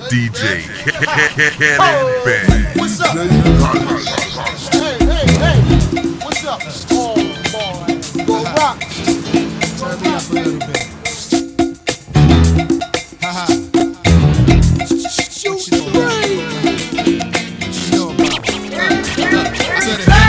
DJ Cannon Bang. What's up? Hey. What's up? Oh, boy. Go rock. Turn me up a little bit. Haha. Shoot you know about I said it.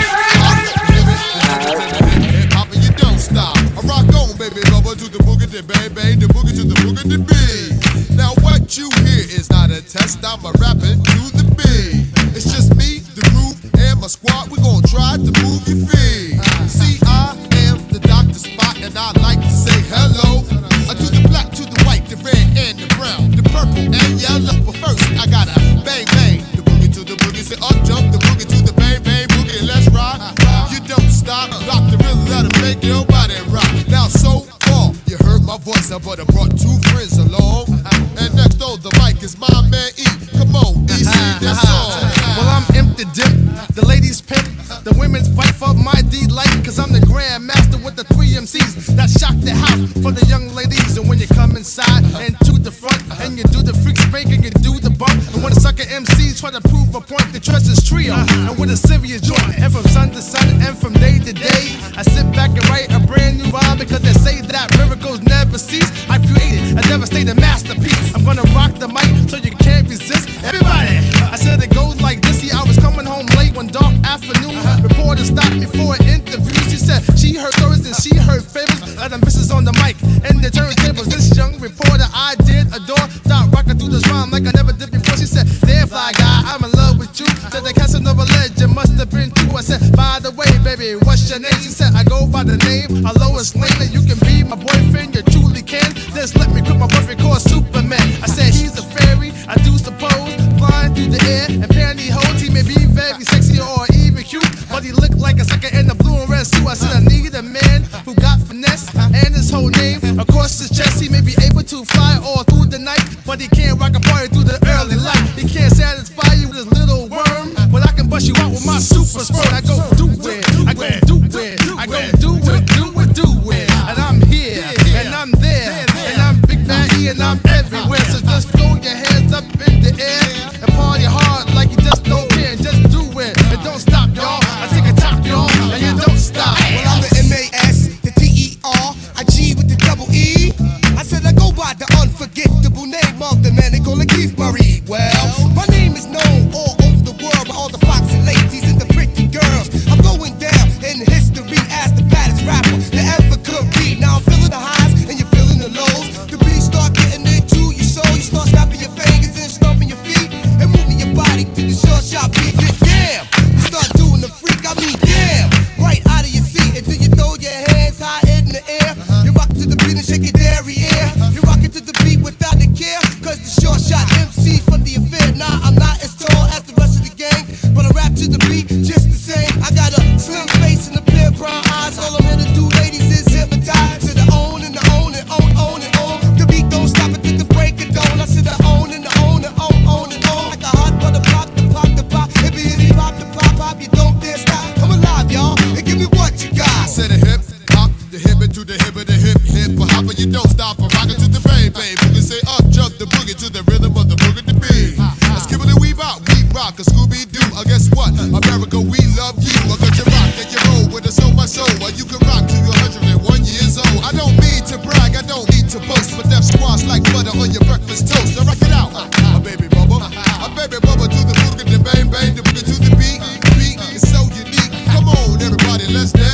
Hip-hop and you don't stop. I rock on, baby, rubber to the boogie, the bang, bang, the boogie to the boogie, the beat. Now what you hear is not a test, I'm a rapping to the beat. It's just me, the groove, and my squad, we're gonna try to move your feet. See, I am the Dr. Spot, and I like to say hello to the black, to the white, the red, and the brown, the purple, and yellow. But first, I gotta bang, bang, the boogie to the boogie, say up jump, the boogie to the bang, bang, boogie, and let's rock. You don't stop, rock the rhythm, that'll make your body rock. Now, so far, you heard my voice, but I brought two friends along. And next door, the mic is my man E. Come on, DC, that's all. Well, I'm empty dip, the ladies pimp, the women's fight for my delight, cause I'm the grand master with the 3 MCs that shock the house for the young ladies. And when you come inside and to the front, and you do the freak spank and you do the bump, and when the sucker MCs try to prove a point, they trust this trio, and with a serious joint, and from sun to sun, and from day to day, I sit back and write a brand new rhyme, because they say that miracles never cease. I created a devastating masterpiece. I'm gonna rock the mic so you can't resist. Everybody, I said it goes like this. See, I was coming home late one dark afternoon. Reporter stopped me for an interview. She said she heard stories and she heard favors. Like the missus on the mic and the turntables. This young reporter I did adore. Start rocking through this rhyme like I never did before. She said, damn fly guy, I'm in love with you. Said the Casanova legend must have been true. I said, by the way, baby, what's your name? She said, I go by the name of Lois Lane, and you can be my boyfriend, you truly can. Just let me quit my boyfriend called Superman. I said, he's a fairy, I do suppose, flying through the air and pantyhose. He may be very sexy or even cute, but he looked like a sucker in a blue and red suit. I said, I need a man who got finesse, and his whole name across his chest. He may be able to fly all through the night, but he can't rock a party through the early light. He can't satisfy you with his little worm, but I can bust you out with my super sperm. I go do it, I go do it, I go do it, do it, do it. And I'm here, and I'm there, and I'm Big Bad E, and I'm everywhere. So just throw your hands up in the air and party hard like you just don't care. Just do it, and don't stop, y'all. I take a top, y'all, and you don't stop. Well, I'm the M-A-S, the T-E-R, I G with the double E. I said I go by the unforgettable name of the man they call it Keith Murray. Well, my name is known all over the world by all the foxy ladies and the pretty girls. I'm going down in history as the baddest rapper that ever could be. Now I'm feeling the highs and you're feeling the lows. The beat start getting into your soul. You start snapping your fingers and stomping your feet and moving your body to the short shot beat. Damn, you start doing the freak. I mean, damn, right out of your seat until you throw your hands high in the air. You rock to the beat and shake your derriere. You rock it to the beat without the care, cause the short shot MC for the affair. Nah, I'm not as tall as the rest of the gang, but I rap to the beat just the same. I got a slim face and a pair of brown eyes. All I'm here to do, ladies, is hypnotize to the own and the own and own and own. The beat don't stop until the break of dawn. I said the own and the own and own and own. Like a hot butter pop, the pop, the pop. Hippie, hippie, pop, the pop, pop. You don't dare stop. I'm alive, y'all, and give me what you got. I said a hip hop, the hip to the hip of the hip hop, but you don't stop. I'm rocking to the bang bang. You can say up jump the boogie to the rhythm of the boogie to beat. Let's give it a we rock a Scooby Doo. Guess what? America, we love you. I got you rock and you roll with us so much so. You can rock till you're 101 years old. I don't mean to brag, I don't need to boast, but that squash like butter on your breakfast toast. Now rock it out, a baby bubba, to the boogie, the bang bang, the boogie to the beat. Beat is so unique. Come on, everybody, let's dance.